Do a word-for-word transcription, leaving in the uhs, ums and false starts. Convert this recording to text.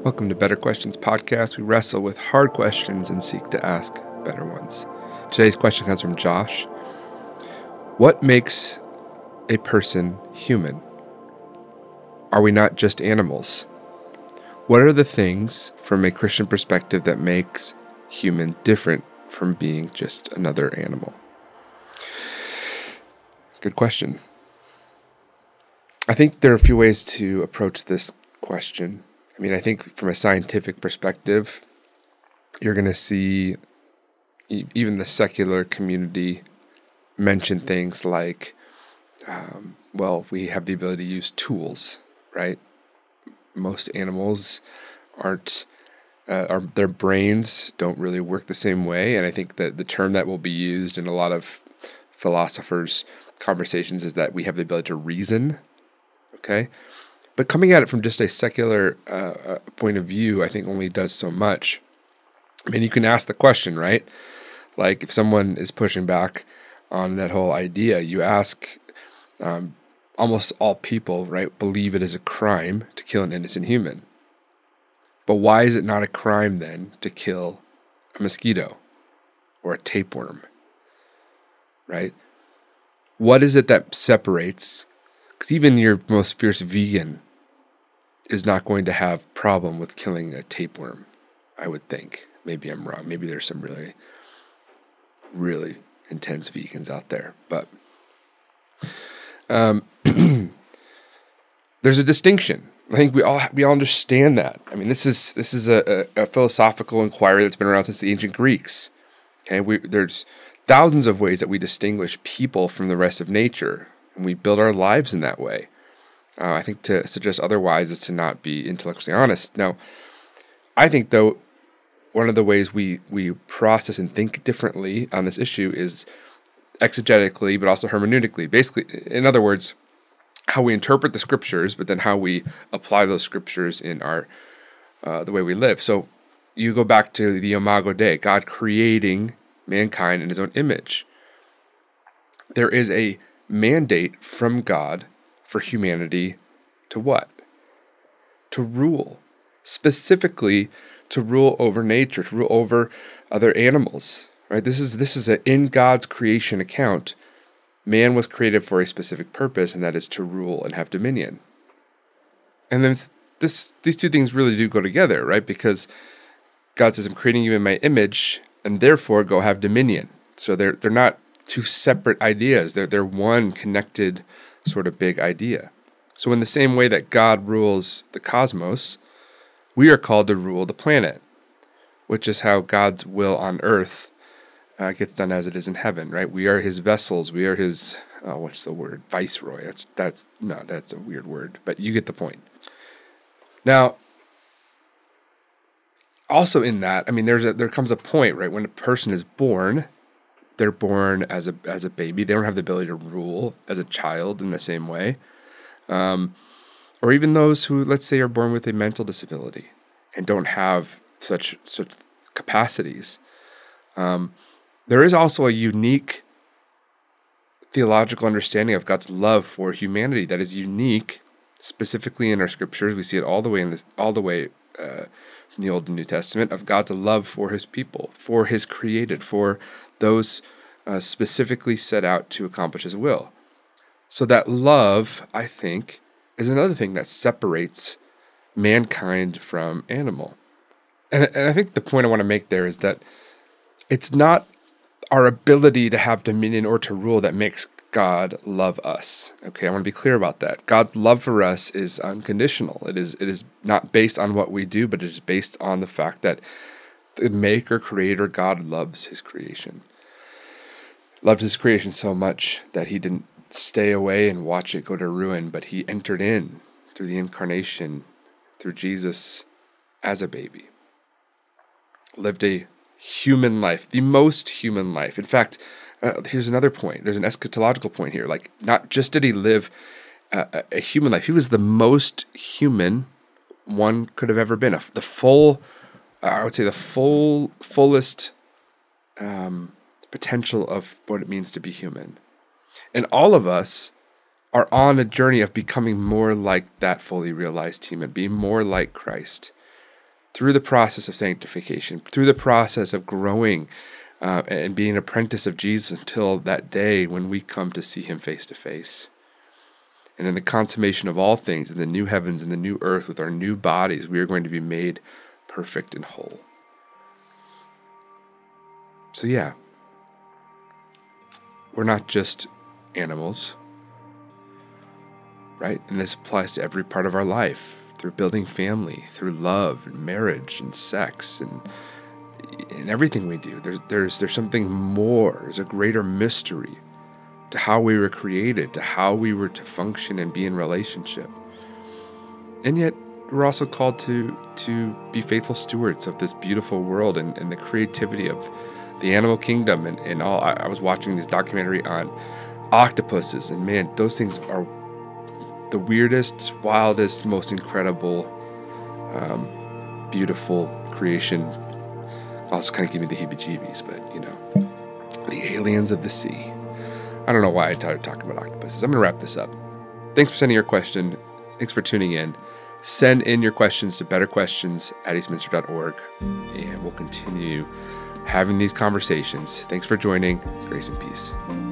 Welcome to Better Questions Podcast. We wrestle with hard questions and seek to ask better ones. Today's question comes from Josh. What makes a person human? Are we not just animals? What are the things from a Christian perspective that makes human different from being just another animal? Good question. I think there are a few ways to approach this question. I mean, I think from a scientific perspective, you're going to see e- even the secular community mention things like, um, well, we have the ability to use tools, right? Most animals aren't, uh, are, their brains don't really work the same way. And I think that the term that will be used in a lot of philosophers' conversations is that we have the ability to reason, okay? But coming at it from just a secular uh, point of view, I think only does so much. I mean, you can ask the question, right? Like if someone is pushing back on that whole idea, you ask, um, almost all people, right, believe it is a crime to kill an innocent human. But why is it not a crime then to kill a mosquito or a tapeworm, right? What is it that separates? Because even your most fierce vegan is not going to have problem with killing a tapeworm, I would think. Maybe I'm wrong. Maybe there's some really, really intense vegans out there. But um, there's a distinction. I think we all we all understand that. I mean, this is this is a, a, a philosophical inquiry that's been around since the ancient Greeks. Okay, we, there's thousands of ways that we distinguish people from the rest of nature, and we build our lives in that way. Uh, I think to suggest otherwise is to not be intellectually honest. Now, I think, though, one of the ways we, we process and think differently on this issue is exegetically, but also hermeneutically. Basically, in other words, how we interpret the scriptures, but then how we apply those scriptures in our uh, the way we live. So you go back to the Imago Dei, God creating mankind in his own image. There is a mandate from God for humanity to what? To rule. Specifically, to rule over nature, to rule over other animals. Right? This is this is a in God's creation account. Man was created for a specific purpose, and that is to rule and have dominion. And then this these two things really do go together, right? Because God says, "I'm creating you in my image, and therefore go have dominion." So they're they're not two separate ideas. They're they're one connected sort of big idea. So in the same way that God rules the cosmos, we are called to rule the planet, which is how God's will on earth uh, gets done as it is in heaven, right? We are his vessels. We are his, oh, what's the word? Viceroy. That's, that's, no, that's a weird word, but you get the point. Now, also in that, I mean, there's a, there comes a point, right, when a person is born, they're born as a as a baby. They don't have the ability to rule as a child in the same way. Um, or even those who, let's say, are born with a mental disability and don't have such such capacities. Um, there is also a unique theological understanding of God's love for humanity that is unique, specifically in our scriptures. We see it all the way in this, all the way uh, from the Old and New Testament, of God's love for his people, for his created, for those uh, specifically set out to accomplish his will. So that love, I think, is another thing that separates mankind from animal. And, and I think the point I want to make there is that it's not our ability to have dominion or to rule that makes God love us. Okay, I want to be clear about that. God's love for us is unconditional. It is it is not based on what we do, but it is based on the fact that the maker, creator, God loves his creation. Loved his creation so much that he didn't stay away and watch it go to ruin, but he entered in through the incarnation, through Jesus as a baby. Lived a human life, the most human life. In fact, uh, here's another point. There's an eschatological point here. Like, not just did he live a, a human life, he was the most human one could have ever been. A, the full, uh, I would say the full, fullest um, potential of what it means to be human. And all of us are on a journey of becoming more like that fully realized human, being more like Christ. through the process of sanctification, through the process of growing uh, and being an apprentice of Jesus until that day when we come to see him face to face. And in the consummation of all things, in the new heavens and the new earth with our new bodies, we are going to be made perfect and whole. So yeah, we're not just animals, right? And this applies to every part of our life, through building family, through love and marriage and sex and in everything we do. There's there's there's something more. There's a greater mystery to how we were created, to how we were to function and be in relationship. And yet we're also called to to be faithful stewards of this beautiful world and, and the creativity of the animal kingdom and, and all. I, I was watching this documentary on octopuses, and man, those things are the weirdest, wildest, most incredible, um, beautiful creation. Also kind of give me the heebie-jeebies, but, you know, the aliens of the sea. I don't know why I started talking about octopuses. I'm going to wrap this up. Thanks for sending your question. Thanks for tuning in. Send in your questions to betterquestions at eastminster dot org, and we'll continue having these conversations. Thanks for joining. Grace and peace.